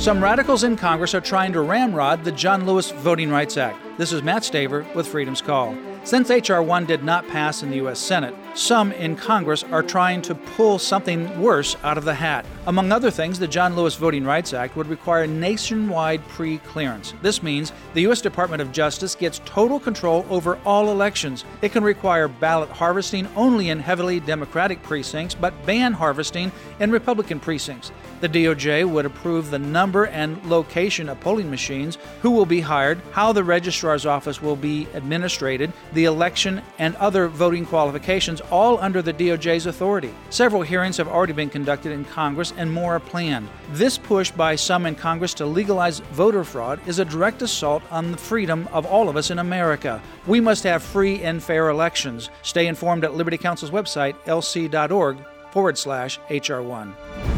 Some radicals in Congress are trying to ramrod the John Lewis Voting Rights Act. This is Matt Staver with Freedom's Call. Since H.R. 1 did not pass in the U.S. Senate, some in Congress are trying to pull something worse out of the hat. Among other things, the John Lewis Voting Rights Act would require nationwide pre-clearance. This means the U.S. Department of Justice gets total control over all elections. It can require ballot harvesting only in heavily Democratic precincts, but ban harvesting in Republican precincts. The DOJ would approve the number and location of polling machines, who will be hired, how the registrar's office will be administrated, the election, and other voting qualifications, all under the DOJ's authority. Several hearings have already been conducted in Congress and more are planned. This push by some in Congress to legalize voter fraud is a direct assault on the freedom of all of us in America. We must have free and fair elections. Stay informed at Liberty Counsel's website, lc.org/HR1.